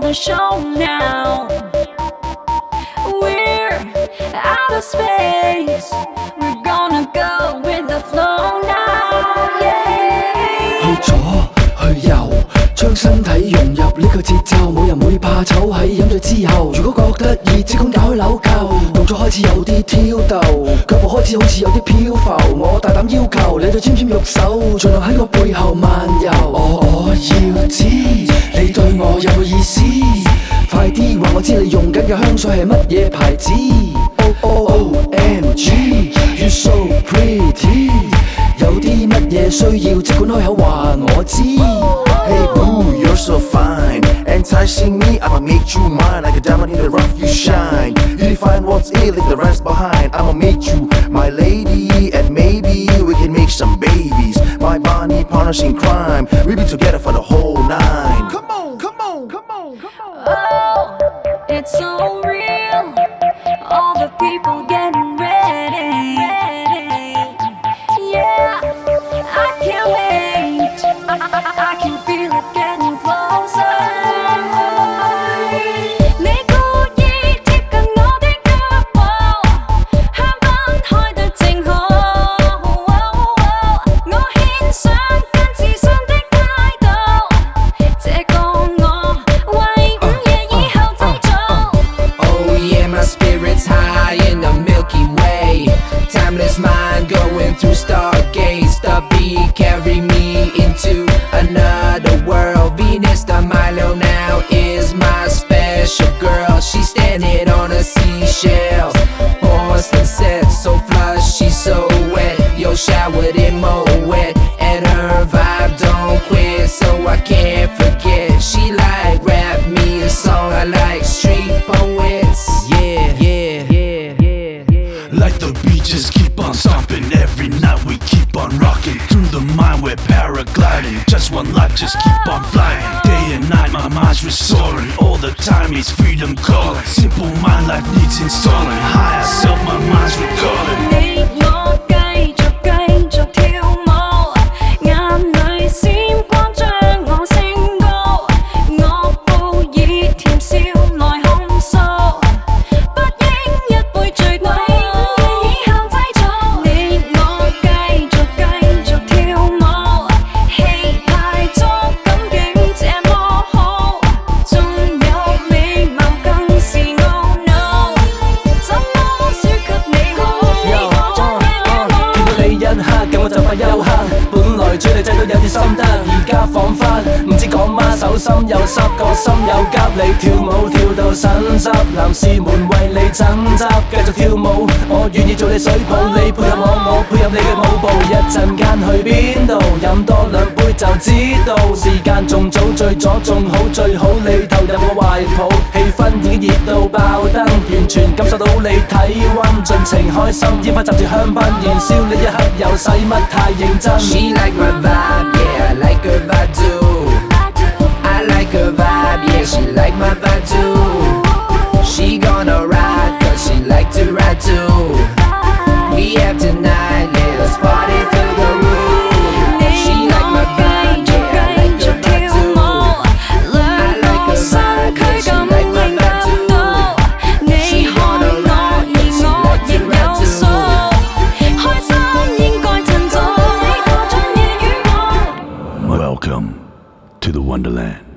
the show now. We're out of space. We're gonna go with the flow now. Yeah. 去左去右，將身體融入呢個節奏，冇人會怕醜喺飲醉之後。如果覺得熱，即管打開紐扣，動作開始有啲挑逗，腳步開始好似有啲漂浮。我大膽要求你對纖纖玉手，盡量喺我背後漫遊。我要知你對我有冇意思，快啲話我知你用緊嘅香水係乜嘢牌子。OMG You so pretty， 有啲乜嘢需要即管開口話我知。 Hey boo, you're so fine, enticing me, I'ma make you mine. Like a diamond in the rough, you shine. You define what's it, leave the rest behind. I'ma make you my lady, and maybe we can make some babies. My Bonnie partners in crime, we be together for the whole nine. Come on, come on, come on, come on. Oh, it's so real. All the people getting ready. Yeah, I can't wait. I can feel it getting closer. 你故意貼近我的腳步，香檳開得正好。我獻上更自信的態度，這個我為午夜以後製造。 Oh yeah, my spirit's high in the Milky Way. Timeless mind going through stargates. The beat carry me into another world. Venus de Milo now is my special girl. She's standing on a seashell. Porcelain set so flush, she's so wet. Yo, showered in Moet, and her vibe don't quit, so I can't forget. She like rap me a song, I like street poets. Yeah, yeah, yeah, yeah, yeah. Like the beat, just keep on stomping. Every night we keep on rocking. Through the mind we're paragliding. Just one life, just keep on flying. Day and night my mind's restoring. All the time it's freedom calling. Simple mind life needs installing. Higher self my mind's recalling. 你我繼續跳舞，眼裏閃光將我升高，我報以甜笑來控訴，不應一杯醉倒，以後製造。你我繼續跳舞，氣派觸感境這麼好，仲有美貌更是懊惱，怎麼輸給你好？ 見到你一刻，咁我就快休克。本來追你追到有啲心得，而家彷彿唔知講乜，手心又濕，個心又急。你跳舞跳到腎濕，男士們為你爭執，繼續跳舞，我願意做你水泡，你配合我，我配合你嘅舞步。一陣間去邊度？飲多兩杯就知道，時間仲早，醉咗仲好，最好你投入我懷抱，氣氛已經熱到爆燈，完全感受到你體溫，盡情開心，煙花插住香檳，燃燒呢一刻又使乜太認真。 She like my vibe, yeah, I like her vibe too. I like her vibe, yeah, she like my vibe too. She gonna ride, cause she like to ride too. We have tonight, let's party till the roof. She like my vibe, yeah, I like her vibe too. I like her vibe, yeah, she like my vibe too. She gonna ride, cause she like to ride too. 開心應該趁早，你過盡夜與我。 Welcome to the Wonderland.